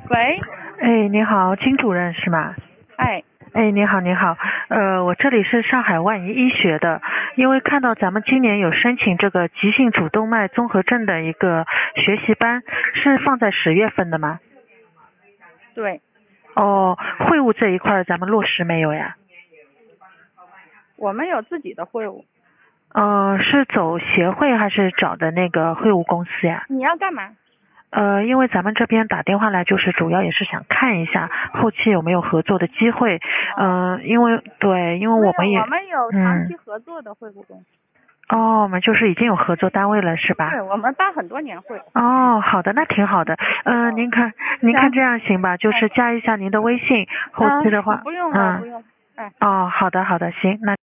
喂， 哎，你好，金主任是吗？ 哎， 哎，你好，你好，我这里是上海万怡医学的，因为看到咱们今年有申请这个急性主动脉综合症的一个学习班，是放在10月份的吗？ 对， 哦，会务这一块儿咱们落实没有呀？ 我们有自己的会务。 是走协会还是找的那个会务公司呀？ 你要干嘛？ 因为咱们这边打电话来，就是主要也是想看一下后期有没有合作的机会。因为我们也， 我们有长期合作的会务公司。 哦，我们就是已经有合作单位了，是吧？ 对，我们办很多年会。 哦，好的，那挺好的。您看这样行吧？就是加一下您的微信，后期的话， 不用了，不用了。哎。 哦，好的，好的，行，那。